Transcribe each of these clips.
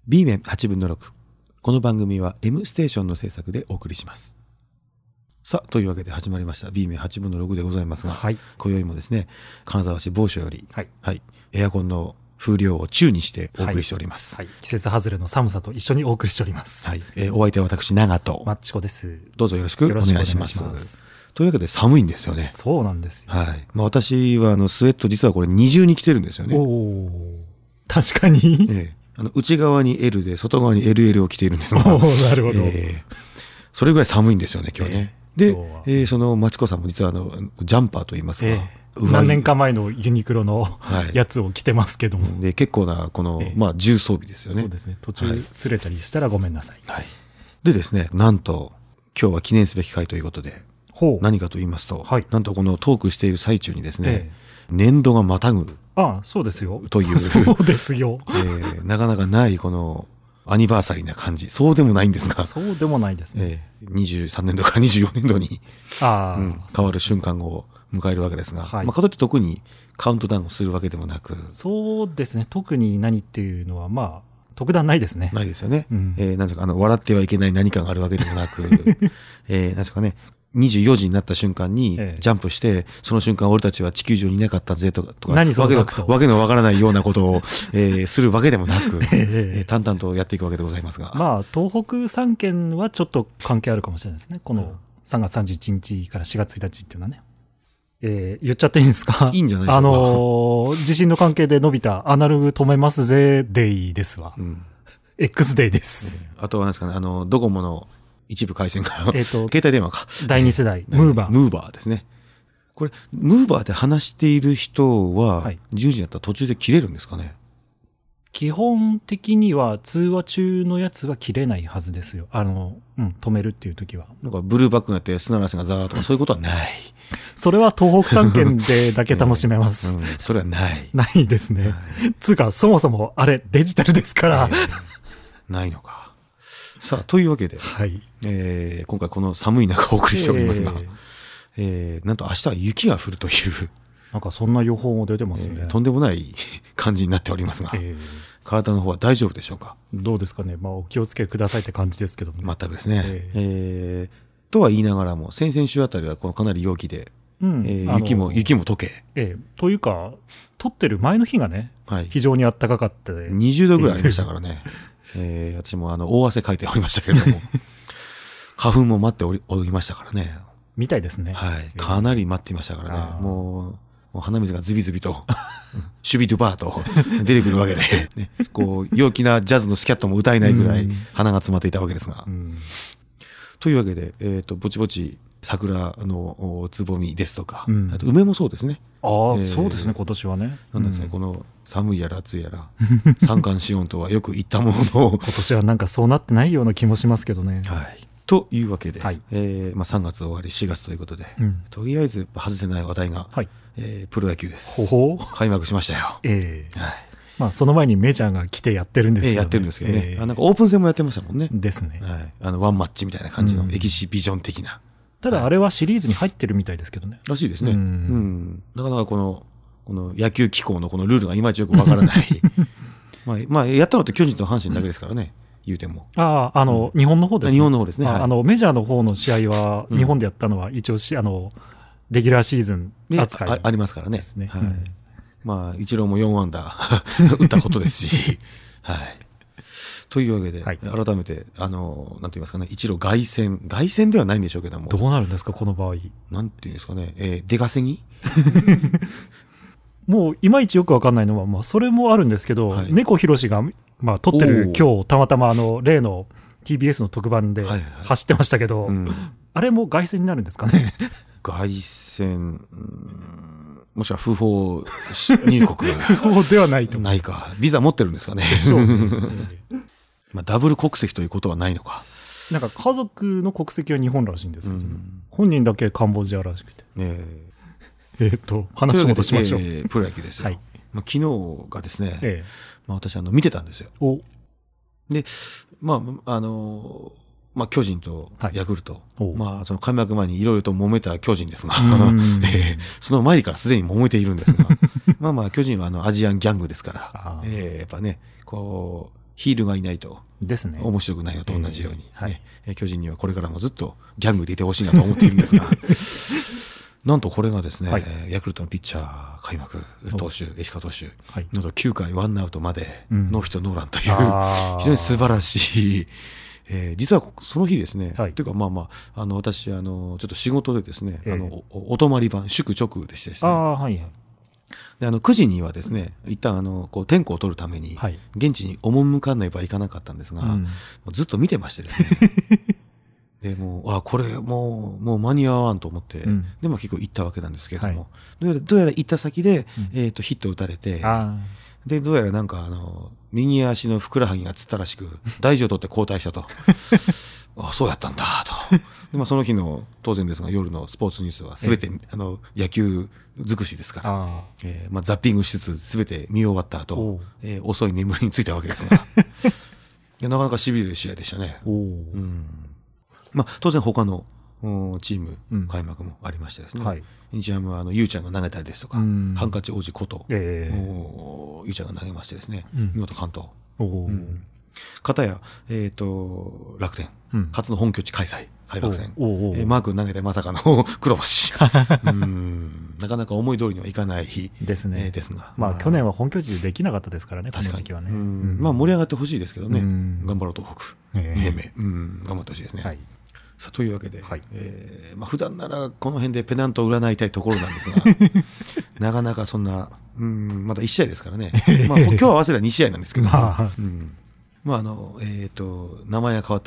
B 面8分の6。この番組は M ステーションの制作でお送りします。さあ、というわけで始まりました B 面8分の6でございますが、 はい、 今宵もですね、金沢市某所より、 はいはい、エアコンの風量を中にしてお送りしております。 はいはい、季節外れの寒さと一緒にお送りしております。 はい、お相手は私、長門。 マッチコです。 どうぞよろしくお願いします。というわけで寒いんですよね。 そうなんですよ。 はい。私はスウェット実はこれ二重に着てるんですよね。 おー、確かに。 内側に L で外側に LL を着ているんですが、 なるほど、 それぐらい寒いんですよね今日ね。で、そのマチコさんも実はジャンパーといいますか、 何年か前のユニクロの、やつを着てますけども、 で結構なこの、重装備ですよね。 そうですね。途中擦れたりしたらごめんなさい。 はい。でですね、なんと今日は記念すべき回ということで、何かと言いますと、なんとこのトークしている最中にですね、年度がまたぐ。 そうですよ。 という。 そうですよ。 なかなかないこのアニバーサリーな感じ。そうでもないんですが。 そうでもないですね。 23年度から24年度に変わる瞬間を迎えるわけですが、かといって特にカウントダウンをするわけでもなく。 そうですね。特に何っていうのは特段ないですね。 ないですよね。なんですか、笑ってはいけない何かがあるわけでもなく、なんですかね。24時になった瞬間にジャンプして、その瞬間俺たちは地球上にいなかったぜとか、 何そのわけのわからないようなことを、するわけでもなく、淡々とやっていくわけでございますが。 東北3県はちょっと関係あるかもしれないですね。この3月31日から4月1日っていうのはね。言っちゃっていいんですか？ いいんじゃないでしょうか。 地震の関係で伸びたアナログ止めますぜデイですわ。X デイです。 あとは何ですかね、ドコモの一部回線が、携帯電話か。 第2世代、ムーバー。 ムーバーですね。これ、ムーバーで話している人は、10時になったら途中で切れるんですかね？ 基本的には通話中のやつは切れないはずですよ。止めるっていう時は。 なんかブルーバックになって砂嵐がザーとかそういうことはない。 それは東北3県でだけ楽しめます。 それはない。 ないですね。つうか、そもそもあれデジタルですから。 ないのか。さあ、というわけで、今回この寒い中お送りしておりますが、なんと明日は雪が降るという、 なんかそんな予報も出てますね。 とんでもない感じになっておりますが、体の方は大丈夫でしょうか？ どうですかね。お気をつけくださいって感じですけども、 全くですね。とは言いながらも、先々週あたりはかなり陽気で、雪も溶け。 というか、撮ってる前の日がね、非常に暖かかった。 20度ぐらいありましたからね。私も大汗かいておりましたけれども、花粉も待っておりましたからね。 みたいですね。 はい。かなり待っていましたからね。もう鼻水がズビズビと、シュビドゥバーと出てくるわけで、陽気なジャズのスキャットも歌えないぐらい鼻が詰まっていたわけですが。というわけで、ぼちぼち桜のつぼみですとか、あと梅もそうですね。 そうですね、今年はね。 なんですね、この寒いやら暑いやら、三寒四温とはよく言ったものの。 今年はなんかそうなってないような気もしますけどね。 はい。というわけで、3月終わり4月ということで、とりあえず外せない話題が、プロ野球です。開幕しましたよ。 その前にメジャーが来てやってるんですけどね。 やってるんですけどね。なんかオープン戦もやってましたもんね。 ですね。 ワンマッチみたいな感じのエキシビジョン的な。 ただあれはシリーズに入ってるみたいですけどね。 らしいですね。なかなかこの野球機構のこのルールがいまいちよくわからない。やったのって巨人と阪神だけですからね、言うても。 日本の方ですね。 日本の方ですね。 メジャーの方の試合は、日本でやったのは一応レギュラーシーズン扱いありますからね。 ですね。 イチローも4安打打ったことですし。はい。というわけで、改めて、なんて言いますかね、一路凱旋ではないんでしょうけども。 どうなるんですか、この場合。 なんて言うんですかね、出稼ぎもう、いまいちよくわかんないのは、それもあるんですけど、猫ひろしが、撮ってる今日、たまたま例の TBS の特番で走ってましたけど、あれも凱旋になるんですかね。 凱旋、もしくは不法入国。 不法ではないと。 ないか。ビザ持ってるんですかね。 でしょうね。 ダブル国籍ということはないのか。 なんか家族の国籍は日本らしいんですけど、本人だけカンボジアらしくて。話を戻しましょう。 プロ野球ですよ。昨日がですね、私見てたんですよ。で、巨人とヤクルト、その開幕前にいろいろと揉めた巨人ですが、その前からすでに揉めているんですが、巨人はアジアンギャングですから、やっぱね、 ヒールがいないとですね、 面白くないのと同じように、巨人にはこれからもずっとギャングでいてほしいなと思っているんですがなんとこれがですね、ヤクルトのピッチャー開幕投手石川投手、なんと9回ワンアウトまでノーヒットノーランという、非常に素晴らしい実はその日ですね、というか私ちょっと仕事でですね、お泊まり番祝直でしてですね、で9時にはですね一旦こう点呼を取るために現地に赴かねばいかなかったんですが、ずっと見てましてですねでもうこれもう間に合わんと思って、で結構行ったわけなんですけれども、どうやら行った先で、ヒットを打たれて、でどうやらなんか右足のふくらはぎがつったらしく大事を取って交代したとそうやったんだとで、その日の当然ですが夜のスポーツニュースは全て野球尽くしですから、ザッピングしつつ全て見終わった後、遅い眠りについたわけですがなかなかしびれる試合でしたね。当然他のチーム開幕もありましてですね、日ハムはゆうちゃんが投げたりですとか、ハンカチ王子こと、ゆうちゃんが投げましてですね、見事完投。片や、楽天、初の本拠地開幕戦、マー君投げてまさかの黒星なかなか思い通りにはいかない日ですが、去年は本拠地でできなかったですからね、この時期はね。 盛り上がってほしいですけどね、頑張ろう東北、2年目、頑張ってほしいですね。さあというわけで、普段ならこの辺でペナントを占いたいところなんですがなかなかそんなまだ1試合ですからね今日合わせれば2試合なんですけど、名前が変わった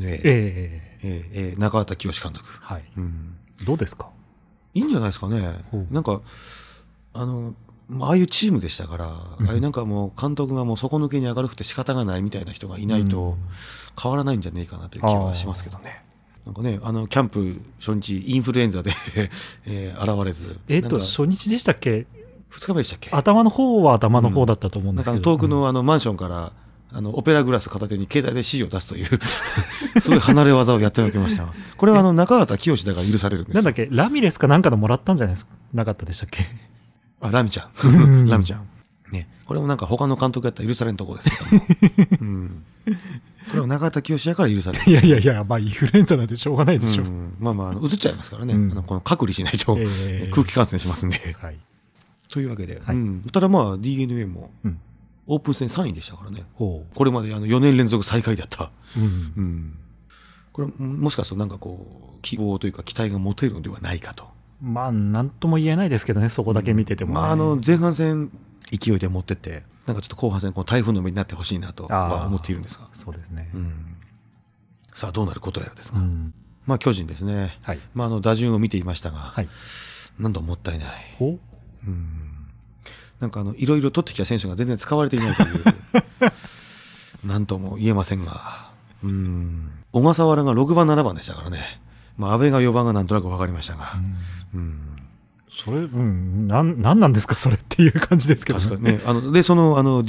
DNA、中畑清監督、 どうですか？ いいんじゃないですかね。なんかああいうチームでしたから、なんかもう監督がもう底抜けに明るくて仕方がないみたいな人がいないと変わらないんじゃねえかなという気はしますけどね。なんかね、キャンプ初日インフルエンザで現れず、 初日でしたっけ ？2日目でしたっけ？ 頭の方は頭の方だったと思うんですけど、 遠くのマンションからオペラグラス片手に携帯で指示を出すというすごい離れ技をやっておきました。これは中畑清だから許されるんですよ。 なんだっけ、ラミレスかなんかのもらったんじゃないですか、なかったでしたっけ？ ラミちゃんラミちゃんね、これもなんか他の監督やったら許されんところですけどもこれは中畑清やから許される。 いやいやいや、インフルエンザなんてしょうがないでしょ。 うつっちゃいますからね、この隔離しないと空気感染しますんで、というわけで、ただDNA もオープン戦3位でしたからね。これまで4年連続最下位だった、これもしかするとなんかこう希望というか期待が持てるのではないかと。 なんとも言えないですけどね、そこだけ見てても、 前半戦勢いで持ってって、なんかちょっと後半戦この台風の目になってほしいなとは思っているんですが、 そうですね、 さあどうなることやらですが、巨人ですね、打順を見ていましたが、なんともったいない、なんかいろいろ取ってきた選手が全然使われていないというなんとも言えませんが、小笠原が6番7番でしたからね。阿部が4番がなんとなく分かりましたが、 それ、なんなんですかそれっていう感じですけどね。 確かにね。でその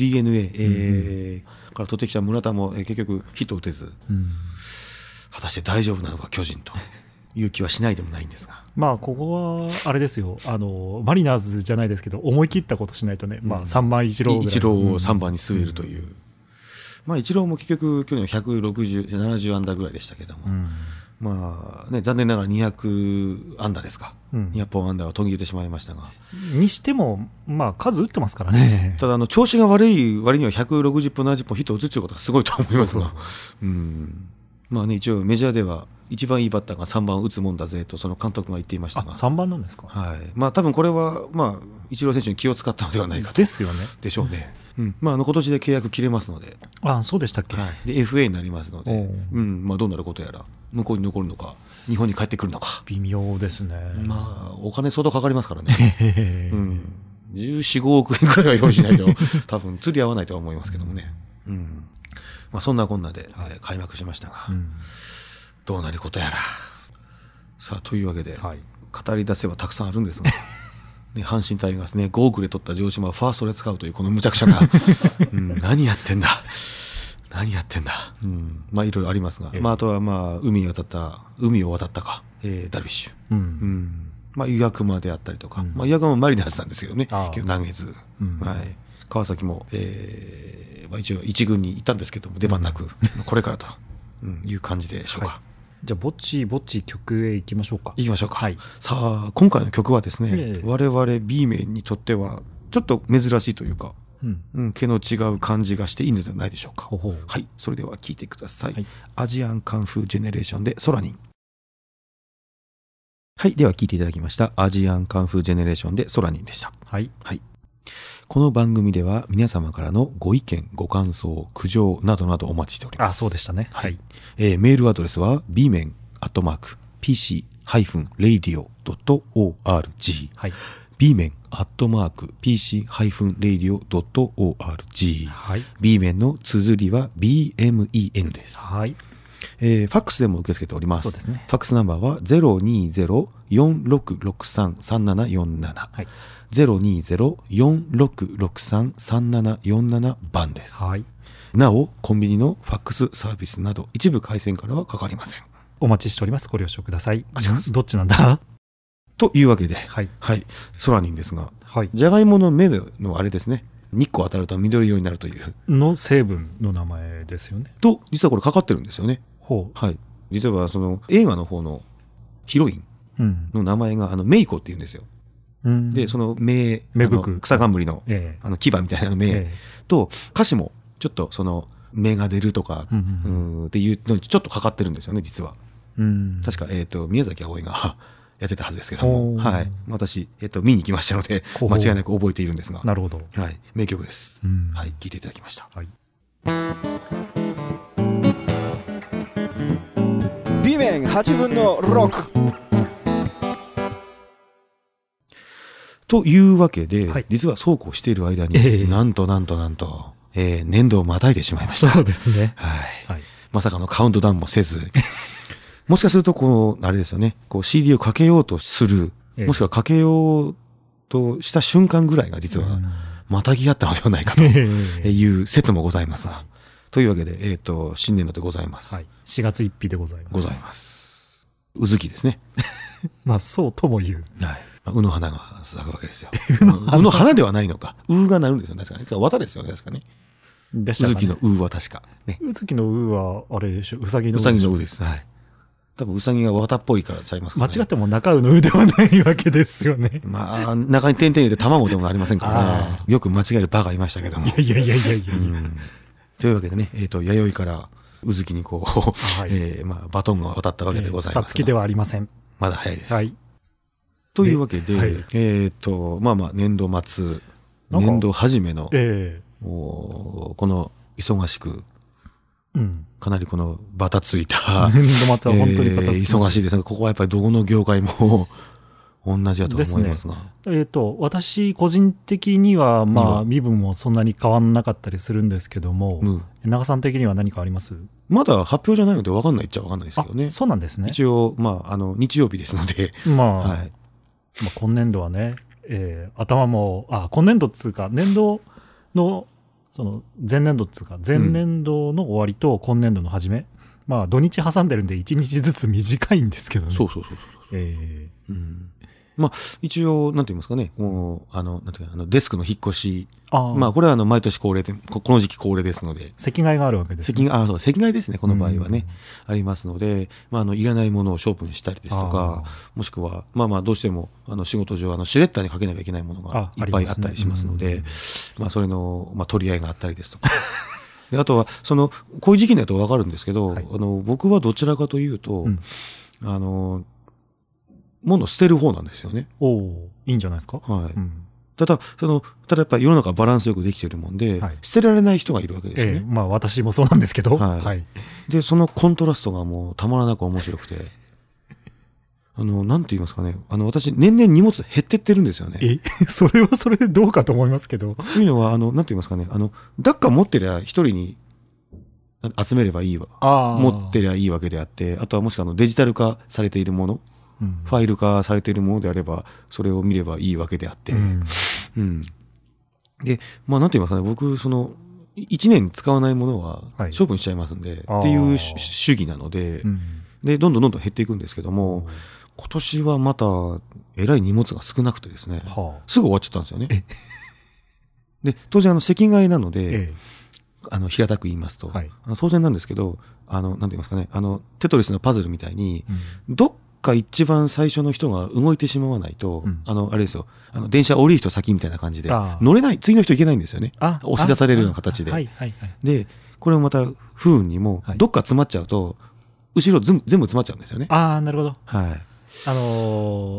DNA、から取ってきた村田も結局ヒットを打てず、果たして大丈夫なのか巨人という気はしないでもないんですが、 ここはあれですよ、マリナーズじゃないですけど思い切ったことしないとね、3番イチローぐらい、 イチローを3番に据えるという、イチローも結局去年160、70安打ぐらいでしたけども、残念ながら200安打ですか、200本安打は途切れてしまいましたが、 にしても、数打ってますからね。 ただ調子が悪い割には160本、70本ヒットを打つということがすごいと思いますが、一応メジャーでは一番いいバッターが3番を打つもんだぜとその監督が言っていましたが、 3番なんですか。 多分これはイチロー選手に気を使ったのではないかと。 ですよね。 でしょうね。今年で契約切れますので、 そうでしたっけ。 で FA になりますので、どうなることやら、向こうに残るのか日本に帰ってくるのか微妙ですね。 お金相当かかりますからね14、15億円くらいは用意しないと多分釣り合わないとは思いますけどもね、そんなこんなで、開幕しましたが、どうなることやら。さあというわけで、語り出せばたくさんあるんですが阪神タイガースね、5億で取った城島をファーストで使うというこの無茶苦茶な何やってんだいろいろありますが、あとは海を渡ったか、ダルビッシュ、岩隈であったりとか、岩隈もマリナーズなんですけどね、投げず、川崎も、 一応一軍にいたんですけども出番なく、これからという感じでしょうか。 はい、じゃあぼちぼち曲へ行きましょうか。 行きましょうか。 はい、 さあ今回の曲はですね、我々 B 面にとってはちょっと珍しいというか、毛の違う感じがしていいのではないでしょうか。はい、それでは聴いてください。はい、アジアンカンフージェネレーションでソラニン。はい、では聴いていただきましたアジアンカンフージェネレーションでソラニンでした。はい、はい、この番組では皆様からのご意見ご感想苦情などなどお待ちしております。 そうでしたね。はい、 メールアドレスは bmen@pc-radio.org、はい、bmen@pc-radio.org、はい、bmen の綴りは bmen です。はい、ファックスでも受け付けております。そうですね。ファックスナンバーは 020-4663-3747、はい、020-4663-3747 番です。はい、なおコンビニのファックスサービスなど一部回線からはかかりません。 お待ちしております。ご了承ください。どっちなんだというわけで、はい、はい、ソラニンですが、はい、じゃがいもの芽のあれですね、日光当たると緑色になるというの成分の名前ですよね。 と実はこれかかってるんですよね。ほう、はい、実はその映画の方のヒロインの名前がメイコっていうんですよ。でその芽吹く草冠の、牙みたいな芽と歌詞もちょっとその芽が出るとかっていうのにちょっとかかってるんですよね実は。確か宮崎あおいがやってたはずですけども、はい、私見に行きましたので間違いなく覚えているんですが、なるほど、はい、名曲です。はい、聴いていただきました。はい、 B 面8分の6 というわけで、はい、実はそうこうしている間に、なんと年度をまたいでしまいました。 そうですね。 はい。はい、まさかのカウントダウンもせず、もしかするとこのあれですよね、こう CD をかけようとする、もしくはかけようとした瞬間ぐらいが実はまたぎ合ったのではないかという説もございますが、というわけで新年度でございます。はい、 4月1日でございます。 ございます。うずきですね。 まあそうとも言う。 はい。うの花が咲くわけですよ。うの花ではないのか。うがなるんですよね。確かね。綿ですよね。確かね。うずきのうは確か。 うずきのうは、あれでしょ。うさぎのう。うさぎのうです。はい。多分うさぎが綿っぽいからちゃいますからね。 間違っても中うのうではないわけですよね。 まあ、中に点々入れて卵でもありませんからね。よく間違えるバカいましたけども。 いや。 というわけでね、弥生からうずきにこう、まあ、バトンが渡ったわけでございます。 さつきではありません。 まだ早いです。はい。というわけで、はい、まあ年度末、年度初めの、この忙しく、かなりこのバタついた、 年度末は本当にバタつき忙しいですが、ここはやっぱりどこの業界も同じだと思いますが。 私個人的には、まあ身分もそんなに変わんなかったりするんですけども、長さん的には何かあります？ まだ発表じゃないので分かんないっちゃ分かんないですけどね。 そうなんですね。 一応、まあ、日曜日ですので。 はい。今年度はね、頭も、今年度っつうか、年度の、その、前年度っつうか、前年度の終わりと今年度の初め、まあ、土日挟んでるんで1日ずつ短いんですけどね。 そう。まあ、一応、なんて言いますかね、もう、なんていうか、デスクの引っ越し。まあ、これは毎年恒例で、この時期恒例ですので。 席替えがあるわけですね。 そう、席替えですね、この場合はね。ありますので、まあ、いらないものを処分したりですとか、もしくは、まあ、どうしても、仕事上、シュレッダーにかけなきゃいけないものがいっぱいあったりしますので、まあ、それの、取り合いがあったりですとか。で、あとは、こういう時期になるとわかるんですけど、僕はどちらかというと、物を捨てる方なんですよね。 いいんじゃないですか。はい。 ただやっぱり世の中バランスよくできているもんで、捨てられない人がいるわけですよね。 まあ私もそうなんですけど。はい。 で、そのコントラストがもうたまらなく面白くて、なんて言いますかね、私、年々荷物減ってってるんですよね。 それはそれでどうかと思いますけど。 というのは、なんて言いますかね、ダッカー持ってりゃ一人に集めればいいわ。持ってりゃいいわけであって、あとはもしくはデジタル化されているもの、ファイル化されているものであれば、それを見ればいいわけであって。で、まあ、なんて言いますかね、僕、1年使わないものは処分しちゃいますんで、っていう主義なので、で、どんどん減っていくんですけども、今年はまた、えらい荷物が少なくてですね、すぐ終わっちゃったんですよね。で、当然、席替えなので、 平たく言いますと、 はい、 当然なんですけど、なんて言いますかね、テトリスのパズルみたいに、どっか一番最初の人が動いてしまわないと、あれですよ、電車降りる人先みたいな感じで、乗れない、次の人行けないんですよね。押し出されるような形で。で、これもまた不運にも、どっか詰まっちゃうと、後ろ全部詰まっちゃうんですよね。 なるほど。 はい。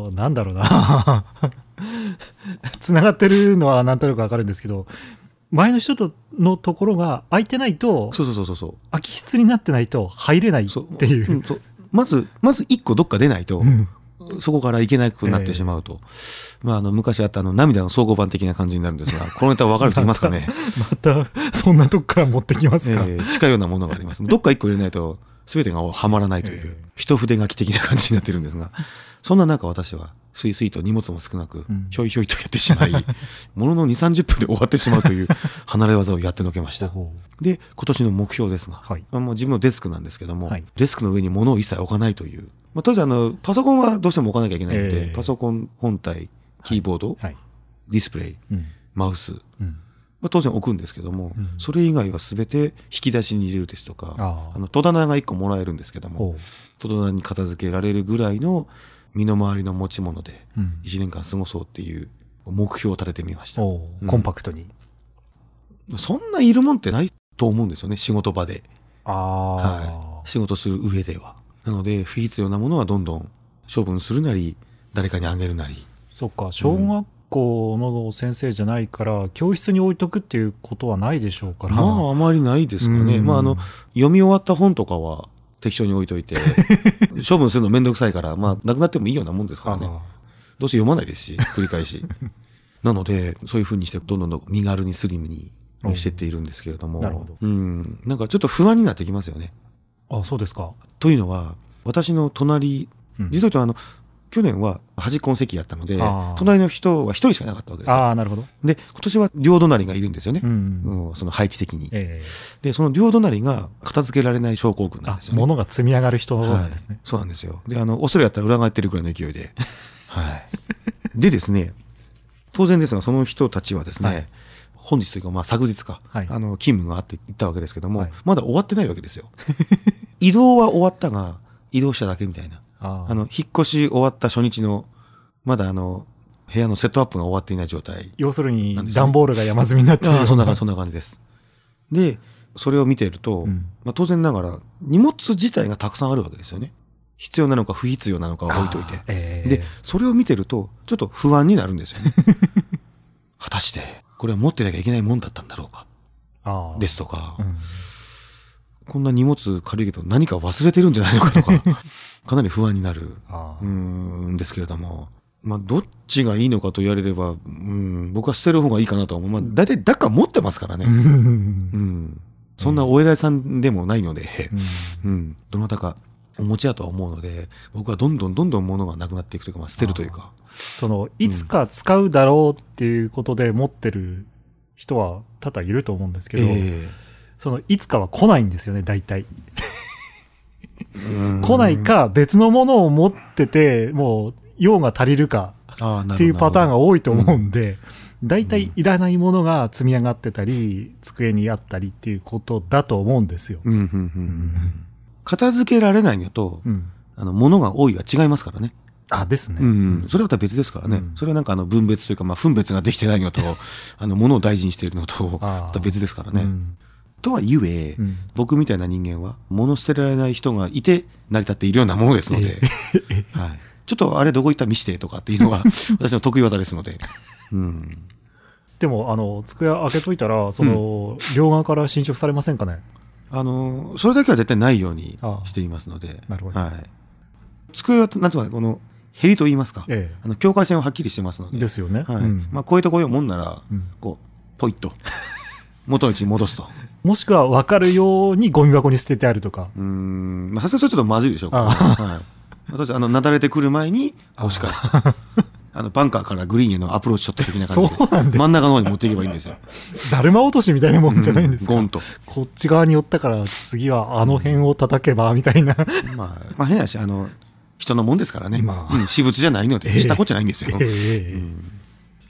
なんだろうな。繋がってるのはなんとなくわかるんですけど、前の人のところが空いてないと、空き室になってないと入れないっていう。 まず一個どっか出ないと、そこから行けなくなってしまうと。昔あった涙の総合版的な感じになるんですが、このネタ分かる人いますかね。 また、そんなとこから持ってきますか。 近いようなものがあります。どっか一個入れないと、全てがはまらないという、一筆書き的な感じになってるんですが、そんな中私は、スイスイと荷物も少なく、ひょいひょいとやってしまい、ものの2、30分で終わってしまうという離れ技をやってのけました。で、今年の目標ですが、もう自分のデスクなんですけども、デスクの上に物を一切置かないという。当然パソコンはどうしても置かなきゃいけないので、パソコン本体、キーボード、ディスプレイ、マウス、当然置くんですけども、それ以外は全て引き出しに入れるですとか、戸棚が1個もらえるんですけども、戸棚に片付けられるぐらいの身の回りの持ち物で1年間過ごそうっていう目標を立ててみました。 コンパクトに。 そんないるもんってないと思うんですよね、仕事場で。仕事する上では。なので、不必要なものはどんどん処分するなり、誰かにあげるなり。 そっか、小学校の先生じゃないから、教室に置いとくっていうことはないでしょうから。 あまりないですかね。読み終わった本とかは適当に置いといて、処分するのめんどくさいから、なくなってもいいようなもんですからね。どうせ読まないですし、繰り返し。なので、そういう風にして、どんどん身軽にスリムにしてっているんですけれども。 なるほど。 なんかちょっと不安になってきますよね。 そうですか。 というのは、私の隣、実を言うと去年は端っこの席やったので、隣の人は一人しかいなかったわけですよ。 なるほど。 で、今年は両隣がいるんですよね。その配置的に。で、その両隣が片付けられない症候群なんですよね。 物が積み上がる人なんですね。 そうなんですよ。で、恐れやったら裏返ってるくらいの勢いで。でですね、当然ですが、その人たちはですね、本日というか、昨日か、勤務があって行ったわけですけども、まだ終わってないわけですよ。移動は終わったが、移動しただけみたいな。引っ越し終わった初日の、まだ部屋のセットアップが終わっていない状態、 要するに、段ボールが山積みになってる。 そんな感じです。で、それを見ていると、当然ながら、荷物自体がたくさんあるわけですよね。必要なのか不必要なのかは置いといて。で、それを見てると、ちょっと不安になるんですよね。果たして、これは持ってなきゃいけないもんだったんだろうか。ですとか、こんな荷物軽いけど何か忘れてるんじゃないのかとか、かなり不安になるんですけれども、どっちがいいのかと言われれば、僕は捨てる方がいいかなと思う。大体、だから持ってますからね。そんなお偉いさんでもないので、どなたかお持ちやとは思うので、僕はどんどん物がなくなっていくというか、捨てるというか。 いつか使うだろうっていうことで持ってる人は多々いると思うんですけど、いつかは来ないんですよね、大体。来ないか、別のものを持ってて、もう、用が足りるかっていうパターンが多いと思うんで、大体いらないものが積み上がってたり、机にあったりっていうことだと思うんですよ。 片付けられないのと、物が多いは違いますからね。 ですね。 それはまた別ですからね。それはなんか分別というか、分別ができてないのと、物を大事にしているのと、また別ですからね。とはゆえ、僕みたいな人間は、物捨てられない人がいて成り立っているようなものですので、ちょっとあれどこ行った見してとかっていうのが私の得意技ですので。 でも、机開けといたら、両側から侵食されませんかね。 それだけは絶対ないようにしていますので。 なるほど。 机は、なんつうか、ヘリと言いますか。境界線ははっきりしてますので。 ですよね。 こういうとこよもんなら、ポイッと。元の位置に戻すと。 もしくは分かるようにゴミ箱に捨ててあるとか。 さすがにそれちょっとまずいでしょうか。私、なだれてくる前に押し返す。バンカーからグリーンへのアプローチショット的な感じで。真ん中の方に持っていけばいいんですよ。 だるま落としみたいなもんじゃないんですか。 ゴンと。 こっち側に寄ったから次はあの辺を叩けばみたいな。 変な話、人のもんですからね。私物じゃないので、したことじゃないんですよ。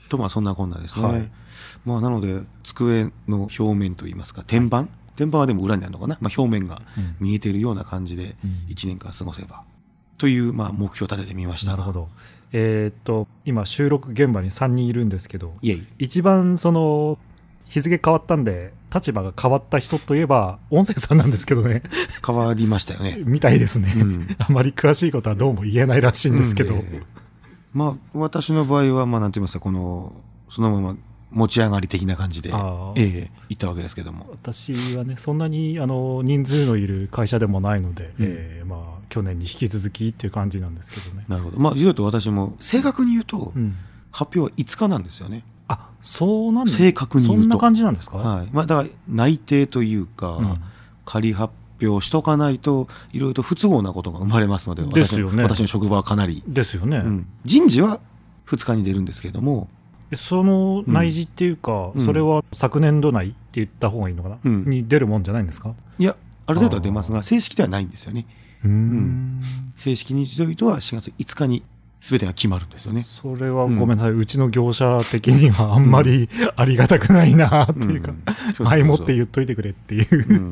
とまあそんなこんなですね。 はい、 まあなので机の表面といいますか天板はでも裏にあるのかな、まあ、表面が見えているような感じで1年間過ごせば、というまあ目標を立ててみました。 なるほど。今収録現場に3人いるんですけど、 いえい一番その日付変わったんで立場が変わった人といえば音声さんなんですけどね。 変わりましたよね。 みたいですね、あまり詳しいことはどうも言えないらしいんですけど、 まあ私の場合はまあなんて言いますか、そのまま持ち上がり的な感じで行ったわけですけども、 私はねそんなに人数のいる会社でもないので、まあ去年に引き続きっていう感じなんですけどね。 なるほど。まあ実は私も正確に言うと、発表は5日なんですよね。 あ、そうなんですか。 正確に言うとそんな感じなんですか。 はい。まあだから内定というか、仮発表しとかないといろいろと不都合なことが生まれますので、 ですよね。 私の職場はかなりですよね、 人事は2日に出るんですけれども、 その内示っていうか、それは昨年度内って言った方がいいのかな、に出るもんじゃないんですか。 いや、ある程度は出ますが正式ではないんですよね。正式日時とは4月5日に全てが決まるんですよね。それはごめんなさい、うちの業者的にはあんまりありがたくないなっていうか、前もって言っといてくれっていう、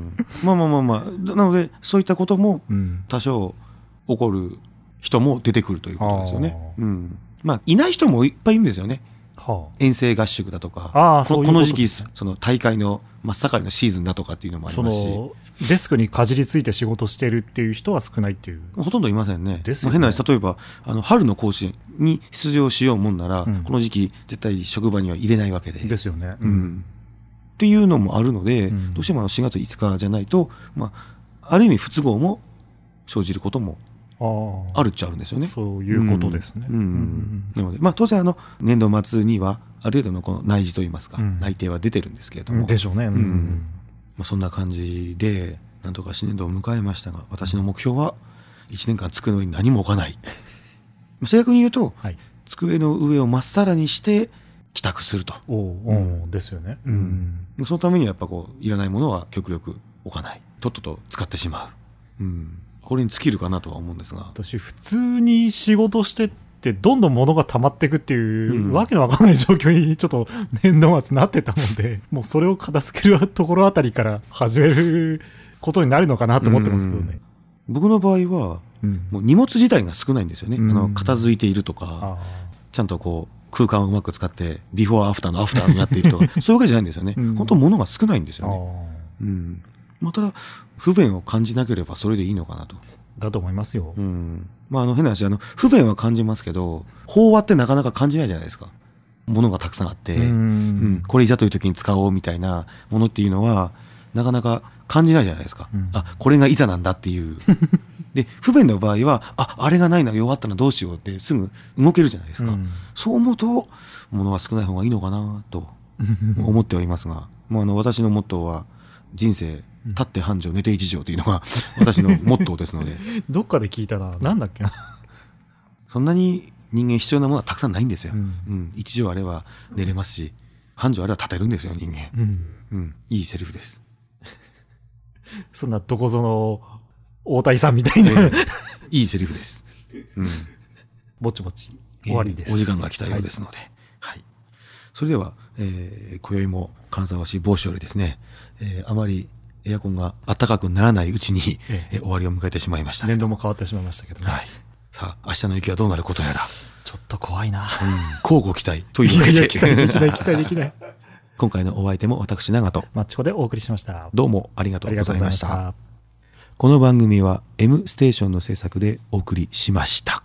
まあなのでそういったことも多少起こる人も出てくるということですよね。まあいない人もいっぱいいるんですよね。遠征合宿だとか、この時期その大会の真っ盛りのシーズンだとかっていうのもありますし、 デスクにかじりついて仕事してるっていう人は少ないっていう。 ほとんどいませんね。 ですよね。 変な話、例えば春の甲子園に出場しようもんなら、この時期絶対職場には入れないわけで。 ですよね。 っていうのもあるので、どうしても4月5日じゃないと、まあある意味不都合も生じることもあるっちゃあるんですよね。 そういうことですね。 なので、まあ、当然年度末にはある程度のこの内示といいますか、内定は出てるんですけれども、 でしょうね。 まあ、そんな感じでなんとか新年度を迎えましたが、私の目標は1年間机の上に何も置かない。正確に言うと、机の上をまっさらにして帰宅すると。 ですよね。 そのためにはやっぱこういらないものは極力置かない。とっとと使ってしまう。これに尽きるかなとは思うんですが、 私普通に仕事してってどんどん物が溜まっていくっていう、わけのわかんない状況にちょっと年度末なってたもんで、もうそれを片付けるところあたりから始めることになるのかなと思ってますけどね。 僕の場合は、もう荷物自体が少ないんですよね。片付いているとか、ちゃんとこう空間をうまく使ってビフォーアフターのアフターになっているとかそういうわけじゃないんですよね。本当物が少ないんですよね。まあ、ただ不便を感じなければそれでいいのかなと。 だと思いますよ。 まあ変な話、不便は感じますけど、飽和ってなかなか感じないじゃないですか。物がたくさんあって、これいざという時に使おうみたいなものっていうのはなかなか感じないじゃないですか。これがいざなんだっていう。で不便な場合はあれがないな、弱ったな、どうしようってすぐ動けるじゃないですか。そう思うと物は少ない方がいいのかなと思ってはいますが、まあ私のモットーは人生立って半畳寝て一畳というのが私のモットーですのでどっかで聞いたな、なんだっけなそんなに人間必要なものはたくさんないんですよ。一畳あれば寝れますし、半畳あれば立てるんですよ人間。いいセリフです。 そんなどこぞの大谷さんみたいな、 いいセリフです。 ぼちぼち終わりです。 お時間が来たようですので、それでは、今宵も金沢市某所よりですね、あまりエアコンが暖かくならないうちに、終わりを迎えてしまいました。 年度も変わってしまいましたけどね。 さあ明日の雪はどうなることやら、 ちょっと怖いな。 乞うご期待というわけで、 期待できない。 今回のお相手も私長とマッチコでお送りしました。 どうもありがとうございました。この番組は M ステーションの制作でお送りしました。